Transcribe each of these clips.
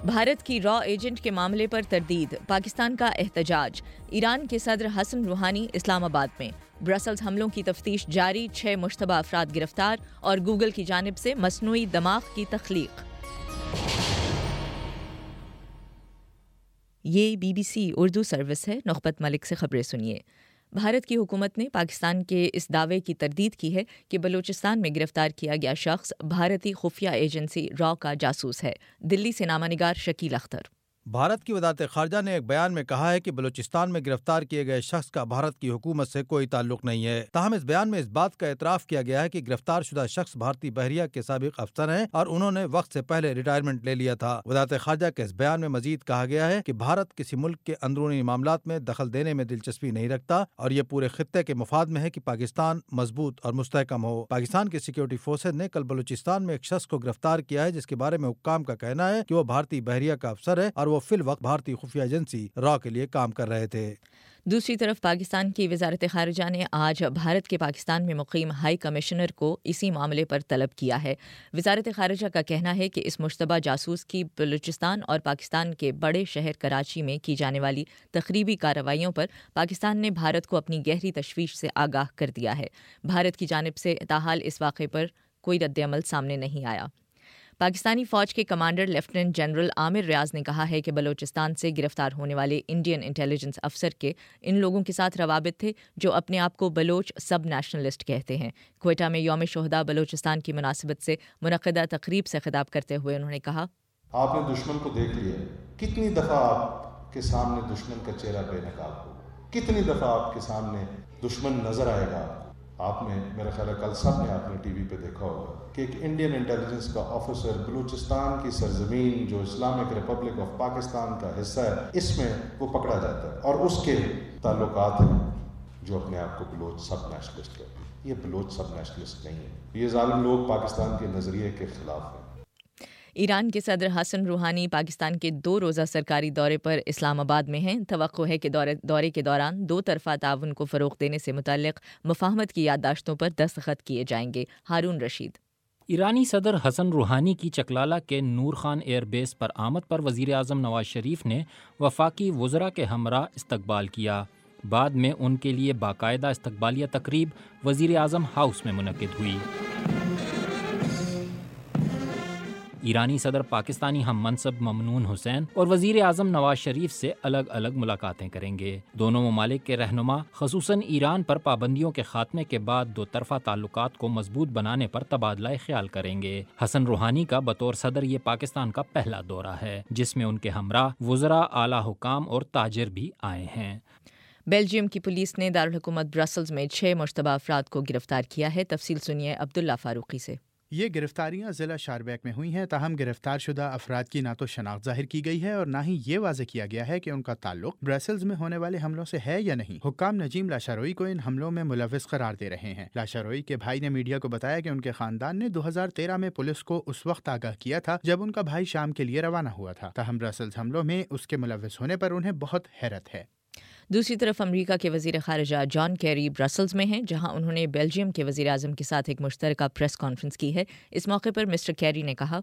بھارت کی را ایجنٹ کے معاملے پر تردید، پاکستان کا احتجاج، ایران کے صدر حسن روحانی اسلام آباد میں، برسلز حملوں کی تفتیش جاری، 6 مشتبہ افراد گرفتار اور گوگل کی جانب سے مصنوعی دماغ کی تخلیق۔ یہ BBC اردو سروس ہے۔ نخبت ملک سے خبریں سنیے۔ بھارت کی حکومت نے پاکستان کے اس دعوے کی تردید کی ہے کہ بلوچستان میں گرفتار کیا گیا شخص بھارتی خفیہ ایجنسی را کا جاسوس ہے۔ دلی سے نامہ نگار شکیل اختر۔ بھارت کی وزارت خارجہ نے ایک بیان میں کہا ہے کہ بلوچستان میں گرفتار کیے گئے شخص کا بھارت کی حکومت سے کوئی تعلق نہیں ہے۔ تاہم اس بیان میں اس بات کا اعتراف کیا گیا ہے کہ گرفتار شدہ شخص بھارتی بحریہ کے سابق افسر ہیں اور انہوں نے وقت سے پہلے ریٹائرمنٹ لے لیا تھا۔ وزارت خارجہ کے اس بیان میں مزید کہا گیا ہے کہ بھارت کسی ملک کے اندرونی معاملات میں دخل دینے میں دلچسپی نہیں رکھتا اور یہ پورے خطے کے مفاد میں ہے کہ پاکستان مضبوط اور مستحکم ہو۔ پاکستان کی سیکورٹی فورسز نے کل بلوچستان میں ایک شخص کو گرفتار کیا ہے جس کے بارے میں حکام کا کہنا ہے کہ وہ بھارتی بحریہ کا افسر ہے اور وہ فی الوقت بھارتی خفیہ ایجنسی را کے لیے کام کر رہے تھے۔ دوسری طرف پاکستان کی وزارت خارجہ نے آج بھارت کے پاکستان میں مقیم ہائی کمشنر کو اسی معاملے پر طلب کیا ہے۔ وزارت خارجہ کا کہنا ہے کہ اس مشتبہ جاسوس کی بلوچستان اور پاکستان کے بڑے شہر کراچی میں کی جانے والی تخریبی کارروائیوں پر پاکستان نے بھارت کو اپنی گہری تشویش سے آگاہ کر دیا ہے۔ بھارت کی جانب سے تاحال اس واقعے پر کوئی رد عمل سامنے نہیں آیا۔ پاکستانی فوج کے commander lieutenant general Aamir Riaz نے کہا ہے کہ بلوچستان سے گرفتار ہونے والے انڈین انٹیلیجنس افسر کے ان لوگوں کے ساتھ روابط تھے جو اپنے آپ کو بلوچ سب نیشنلسٹ کہتے ہیں۔ کوئٹہ میں یوم شہداء بلوچستان کی مناسبت سے منعقدہ تقریب سے خطاب کرتے ہوئے انہوں نے کہا، آپ نے دشمن کو دیکھ لیا، کتنی دفعہ آپ کے سامنے دشمن کا چہرہ بے نقاب ہو، کتنی دفعہ آپ کے سامنے دشمن نظر آئے گا۔ آپ نے میرا خیال ہے کل سب نے آپ نے ٹی وی پہ دیکھا ہوگا کہ ایک انڈین انٹیلیجنس کا آفیسر بلوچستان کی سرزمین جو اسلامک ریپبلک آف پاکستان کا حصہ ہے اس میں وہ پکڑا جاتا ہے اور اس کے تعلقات ہیں جو اپنے آپ کو بلوچ سب نیشنلسٹ کہتے ہیں۔ یہ بلوچ سب نیشنلسٹ نہیں ہے، یہ ظالم لوگ پاکستان کے نظریے کے خلاف ہیں۔ ایران کے صدر حسن روحانی پاکستان کے 2 روزہ سرکاری دورے پر اسلام آباد میں ہیں۔ توقع ہے کہ دورے کے دوران 2 طرفہ تعاون کو فروغ دینے سے متعلق مفاہمت کی یادداشتوں پر دستخط کیے جائیں گے۔ ہارون رشید۔ ایرانی صدر حسن روحانی کی چکلالہ کے نور خان ایئر بیس پر آمد پر وزیر اعظم نواز شریف نے وفاقی وزراء کے ہمراہ استقبال کیا۔ بعد میں ان کے لیے باقاعدہ استقبالیہ تقریب وزیر اعظم ہاؤس میں منعقد ہوئی۔ ایرانی صدر پاکستانی ہم منصب ممنون حسین اور وزیر اعظم نواز شریف سے الگ الگ ملاقاتیں کریں گے۔ دونوں ممالک کے رہنما خصوصاً ایران پر پابندیوں کے خاتمے کے بعد 2 طرفہ تعلقات کو مضبوط بنانے پر تبادلہ خیال کریں گے۔ حسن روحانی کا بطور صدر یہ پاکستان کا پہلا دورہ ہے جس میں ان کے ہمراہ وزراء، اعلیٰ حکام اور تاجر بھی آئے ہیں۔ بیلجیم کی پولیس نے دارالحکومت برسلز میں 6 مشتبہ افراد کو گرفتار کیا ہے۔ تفصیل سنیے عبداللہ فاروقی سے۔ یہ گرفتاریاں ضلع شاربیک میں ہوئی ہیں، تاہم گرفتار شدہ افراد کی نہ تو شناخت ظاہر کی گئی ہے اور نہ ہی یہ واضح کیا گیا ہے کہ ان کا تعلق برسلز میں ہونے والے حملوں سے ہے یا نہیں۔ حکام نجیم لاشاروئی کو ان حملوں میں ملوث قرار دے رہے ہیں۔ لاشاروئی کے بھائی نے میڈیا کو بتایا کہ ان کے خاندان نے 2013 میں پولیس کو اس وقت آگاہ کیا تھا جب ان کا بھائی شام کے لیے روانہ ہوا تھا، تاہم برسلز حملوں میں اس کے ملوث ہونے پر انہیں بہت حیرت ہے۔ دوسری طرف امریکہ کے وزیر خارجہ جان کیری برسلز میں ہیں جہاں انہوں نے بیلجیم کے وزیر اعظم کے ساتھ ایک مشترکہ پریس کانفرنس کی ہے۔ اس موقع پر مسٹر کیری نے کہا،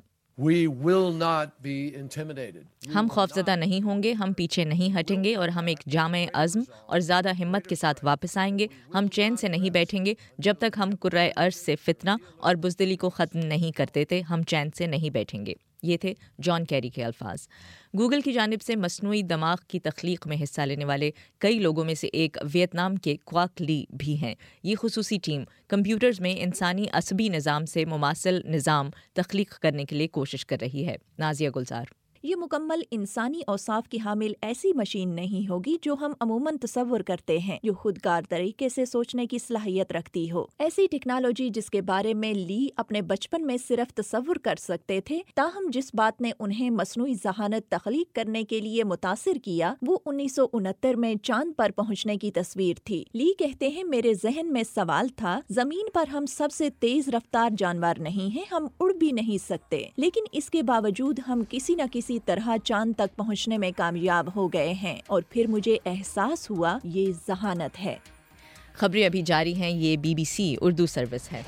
ہم خوفزدہ نہیں ہوں گے، ہم پیچھے نہیں ہٹیں گے اور ہم ایک جامع عزم اور زیادہ ہمت کے ساتھ واپس آئیں گے۔ ہم چین سے نہیں بیٹھیں گے جب تک ہم کرۂ ارض سے فتنہ اور بزدلی کو ختم نہیں کر دیتے، ہم چین سے نہیں بیٹھیں گے۔ یہ تھے جان کیری کے الفاظ۔ گوگل کی جانب سے مصنوعی دماغ کی تخلیق میں حصہ لینے والے کئی لوگوں میں سے ایک ویتنام کے کوک لی بھی ہیں۔ یہ خصوصی ٹیم کمپیوٹرز میں انسانی عصبی نظام سے مماثل نظام تخلیق کرنے کے لیے کوشش کر رہی ہے۔ نازیہ گلزار۔ یہ مکمل انسانی اوصاف کی حامل ایسی مشین نہیں ہوگی جو ہم عموماً تصور کرتے ہیں، جو خودکار طریقے سے سوچنے کی صلاحیت رکھتی ہو۔ ایسی ٹیکنالوجی جس کے بارے میں لی اپنے بچپن میں صرف تصور کر سکتے تھے، تاہم جس بات نے انہیں مصنوعی ذہانت تخلیق کرنے کے لیے متاثر کیا وہ 1969 میں چاند پر پہنچنے کی تصویر تھی۔ لی کہتے ہیں، میرے ذہن میں سوال تھا، زمین پر ہم سب سے تیز رفتار جانور نہیں ہیں، ہم اڑ بھی نہیں سکتے، لیکن اس کے باوجود ہم کسی نہ کسی طرح چاند تک پہنچنے میں کامیاب ہو گئے ہیں، اور پھر مجھے احساس ہوا یہ ذہانت ہے۔ خبریں ابھی جاری ہیں، یہ BBC اردو سروس ہے۔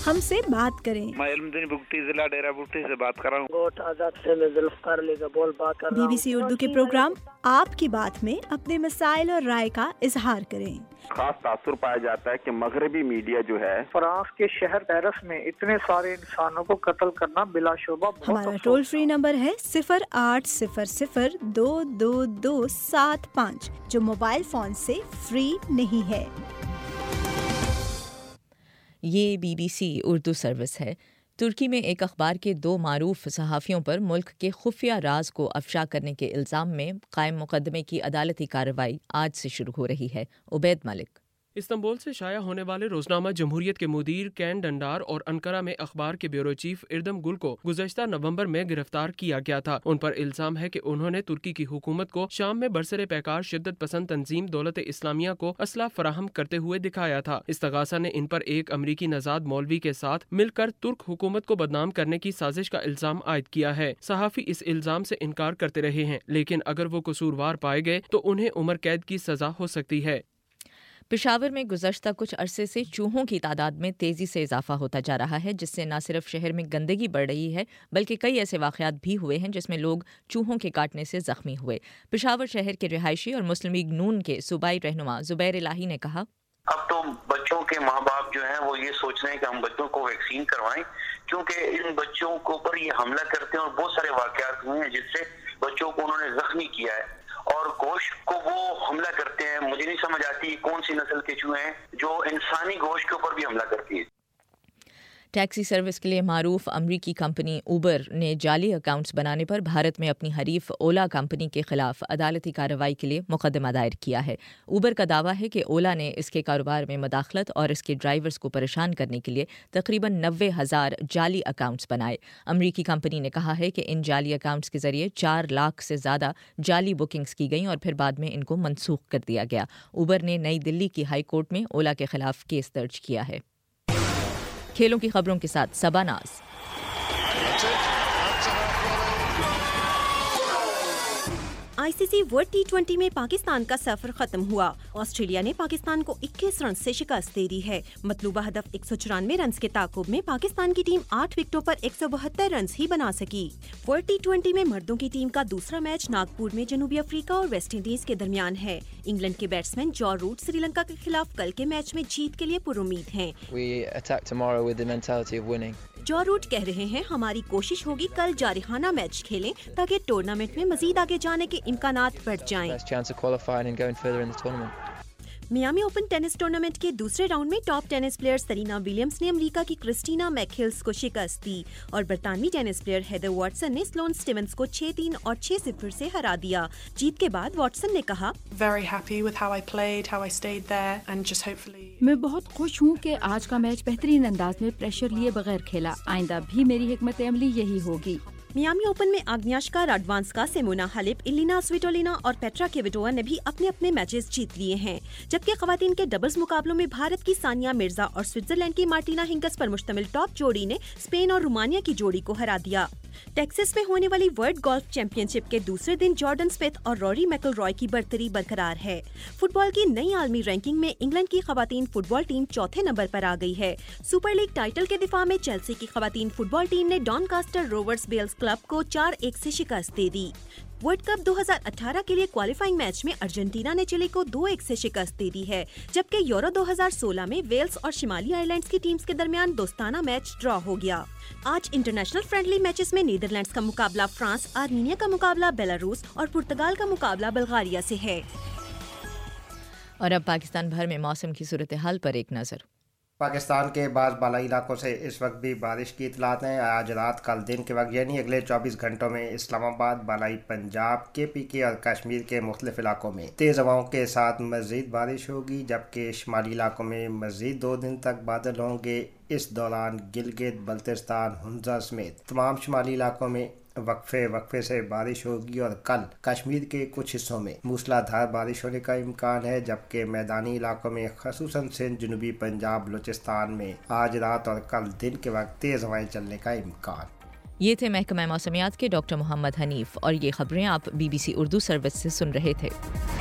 ہم سے بات کریں۔ میں علمدین بگٹی ضلع ڈیرہ بگٹی سے بات کر رہا ہوں۔ گوٹ آزاد سے میں ذوالفقار علی کا بول بات کر رہا ہوں۔ BBC اردو کے پروگرام آپ کی بات میں اپنے مسائل اور رائے کا اظہار کریں۔ خاص تاثر پایا جاتا ہے کہ مغربی میڈیا جو ہے فرانس کے شہر پیرس میں اتنے سارے انسانوں کو قتل کرنا بلا شبہ ہمارا ٹول فری نمبر ہے 0800-222275 جو موبائل فون سے فری نہیں ہے۔ یہ BBC اردو سروس ہے۔ ترکی میں ایک اخبار کے 2 معروف صحافیوں پر ملک کے خفیہ راز کو افشا کرنے کے الزام میں قائم مقدمے کی عدالتی کارروائی آج سے شروع ہو رہی ہے۔ عبید ملک۔ استنبول سے شائع ہونے والے روزنامہ جمہوریت کے مدیر کین ڈنڈار اور انقرہ میں اخبار کے بیورو چیف اردم گل کو گزشتہ نومبر میں گرفتار کیا گیا تھا۔ ان پر الزام ہے کہ انہوں نے ترکی کی حکومت کو شام میں برسر پیکار شدت پسند تنظیم دولت اسلامیہ کو اسلحہ فراہم کرتے ہوئے دکھایا تھا۔ استغاثہ نے ان پر ایک امریکی نژاد مولوی کے ساتھ مل کر ترک حکومت کو بدنام کرنے کی سازش کا الزام عائد کیا ہے۔ صحافی اس الزام سے انکار کرتے رہے ہیں، لیکن اگر وہ قصوروار پائے گئے تو انہیں عمر قید کی سزا ہو سکتی ہے۔ پشاور میں گزشتہ کچھ عرصے سے چوہوں کی تعداد میں تیزی سے اضافہ ہوتا جا رہا ہے، جس سے نہ صرف شہر میں گندگی بڑھ رہی ہے بلکہ کئی ایسے واقعات بھی ہوئے ہیں جس میں لوگ چوہوں کے کاٹنے سے زخمی ہوئے۔ پشاور شہر کے رہائشی اور مسلم لیگ نون کے صوبائی رہنما زبیر الہی نے کہا، اب تو بچوں کے ماں باپ جو ہیں وہ یہ سوچ رہے ہیں کہ ہم بچوں کو ویکسین کروائیں، کیونکہ ان بچوں کے اوپر یہ حملہ کرتے ہیں اور بہت سارے واقعات ہوئے ہیں جس سے بچوں کو انہوں نے زخمی کیا ہے اور گوشت کو وہ حملہ کرتے ہیں۔ مجھے نہیں سمجھ آتی کون سی نسل کے چوہے ہیں جو انسانی گوشت کے اوپر بھی حملہ کرتی ہے۔ ٹیکسی سروس کے لیے معروف امریکی کمپنی اوبر نے جعلی اکاؤنٹس بنانے پر بھارت میں اپنی حریف اولا کمپنی کے خلاف عدالتی کارروائی کے لیے مقدمہ دائر کیا ہے۔ اوبر کا دعویٰ ہے کہ اولا نے اس کے کاروبار میں مداخلت اور اس کے ڈرائیورز کو پریشان کرنے کے لیے تقریباً 90,000 جعلی اکاؤنٹس بنائے۔ امریکی کمپنی نے کہا ہے کہ ان جعلی اکاؤنٹس کے ذریعے 4 لاکھ سے زیادہ جعلی بکنگز کی گئیں اور پھر بعد میں ان کو منسوخ کر دیا گیا۔ اوبر نے نئی دلی کی ہائی کورٹ میں اولا کے خلاف کیس درج کیا ہے۔ کھیلوں کی خبروں کے ساتھ صبا ناز۔ آئی سی سی ورلڈ T20 میں پاکستان کا سفر ختم ہوا۔ آسٹریلیا نے پاکستان کو 21 رنز سے شکست دے دی ہے۔ مطلوبہ ہدف 194 رنز کے تعاقب میں پاکستان کی ٹیم 8 وکٹوں پر 172 رنز ہی بنا سکی۔ ورلڈ T20 میں مردوں کی ٹیم کا دوسرا میچ ناگپور میں جنوبی افریقہ اور ویسٹ انڈیز کے درمیان ہے۔ انگلینڈ کے بیٹسمین جو روٹ سری لنکا کے خلاف کل کے میچ میں جیت کے لیے پر امید ہیں۔ جو روٹ کہہ رہے ہیں، ہماری کوشش ہوگی کل جارحانہ میچ کھیلیں تاکہ ٹورنامنٹ میں مزید آگے جانے کے امکانات بڑھ جائیں۔ میامی اوپن ٹینس ٹورنامنٹ کے دوسرے راؤنڈ میں top tennis player Serena Williams نے امریکہ کی کرسٹینا میک ہلز کو شکست دی اور برطانوی ٹینس پلیئر ہیدر واٹسن نے سلون سٹیونز کو 6-3 اور 6-0 سے ہرا دیا۔ جیت کے بعد واٹسن نے کہا، میں بہت خوش ہوں کہ آج کا میچ بہترین انداز میں پریشر لیے بغیر کھیلا۔ آئندہ بھی میری حکمت عملی یہی ہوگی۔ میامی اوپن میں آگنیاشکا راڈوانسکا، سیمونا ہالیپ، ایلینا سویٹولینا اور پیٹرا کیویٹووا نے بھی اپنے اپنے میچز جیت لیے ہیں، جبکہ خواتین کے ڈبلز مقابلوں میں بھارت کی ثانیہ مرزا اور سوئٹزرلینڈ کی مارٹینا ہنگس پر مشتمل ٹاپ جوڑی نے اسپین اور رومانیہ کی جوڑی کو ہرا دیا۔ ٹیکساس میں ہونے والی ورلڈ گولف چیمپئن شپ کے دوسرے دن جارڈن اسمتھ اور روری میکل رائے کی برتری برقرار ہے۔ فٹ بال کی نئی عالمی رینکنگ میں انگلینڈ کی خواتین فٹ بال ٹیم چوتھے نمبر پر آ گئی ہے۔ سپر لیگ ٹائٹل کے دفاع میں چیلسی کی خواتین فٹ بال ٹیم نے ڈانکاسٹر روورز بیلز کلب کو 4-1 سے شکست دے دی۔ ورلڈ کپ 2018 کے لیے کوالیفائنگ میچ میں ارجنٹینا نے چلی کو 2-1 سے شکست دے دی ہے، جبکہ یورو 2016 میں ویلز اور شمالی آئرلینڈز کی ٹیمز کے درمیان دوستانہ میچ ڈرا ہو گیا۔ آج انٹرنیشنل فرینڈلی میچز میں نیدرلینڈز کا مقابلہ فرانس، آرمینیا کا مقابلہ بیلاروس اور پرتگال کا مقابلہ بلغاریہ سے ہے۔ اور اب پاکستان بھر میں موسم کی صورتحال پر ایک نظر۔ پاکستان کے بعض بالائی علاقوں سے اس وقت بھی بارش کی اطلاعات ہیں۔ آج رات کل دن کے وقت یعنی اگلے 24 گھنٹوں میں اسلام آباد، بالائی پنجاب، KPK اور کشمیر کے مختلف علاقوں میں تیز ہواؤں کے ساتھ مزید بارش ہوگی، جبکہ شمالی علاقوں میں مزید 2 دن تک بادل ہوں گے۔ اس دوران گلگت، بلتستان، ہنزا سمیت تمام شمالی علاقوں میں وقفے سے بارش ہوگی اور کل کشمیر کے کچھ حصوں میں موسلادھار بارش ہونے کا امکان ہے، جبکہ میدانی علاقوں میں خصوصاً سندھ، جنوبی پنجاب، بلوچستان میں آج رات اور کل دن کے وقت تیز ہوائیں چلنے کا امکان۔ یہ تھے محکمہ موسمیات کے ڈاکٹر محمد حنیف، اور یہ خبریں آپ BBC اردو سروس سے سن رہے تھے۔